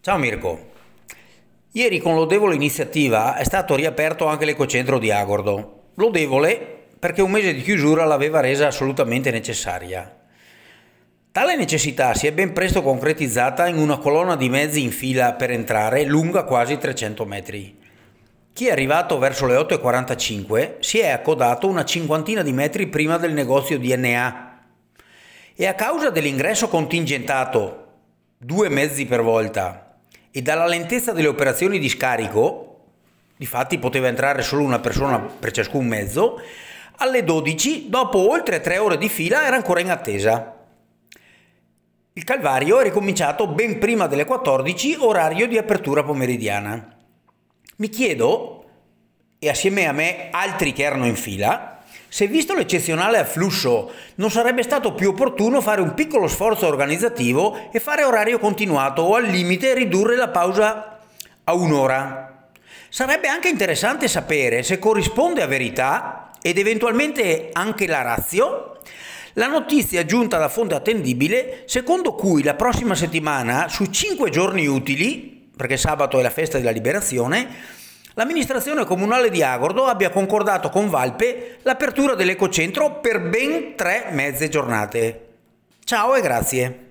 Ciao Mirko, ieri con lodevole iniziativa è stato riaperto anche l'ecocentro di Agordo. Lodevole perché un mese di chiusura l'aveva resa assolutamente necessaria. Tale necessità si è ben presto concretizzata in una colonna di mezzi in fila per entrare lunga quasi 300 metri. Chi è arrivato verso le 8.45 si è accodato una cinquantina di metri prima del negozio DNA e a causa dell'ingresso contingentato, due mezzi per volta, e dalla lentezza delle operazioni di scarico, difatti poteva entrare solo una persona per ciascun mezzo, alle 12, dopo oltre 3 ore di fila, era ancora in attesa. Il calvario è ricominciato ben prima delle 14, orario di apertura pomeridiana. Mi chiedo, e assieme a me altri che erano in fila, se visto l'eccezionale afflusso non sarebbe stato più opportuno fare un piccolo sforzo organizzativo e fare orario continuato o al limite ridurre la pausa a un'ora. Sarebbe anche interessante sapere se corrisponde a verità ed eventualmente anche la ratio la notizia giunta da fonte attendibile secondo cui la prossima settimana su 5 giorni utili, perché sabato è la festa della liberazione, l'amministrazione comunale di Agordo abbia concordato con Valpe l'apertura dell'ecocentro per ben 3 mezze giornate. Ciao e grazie.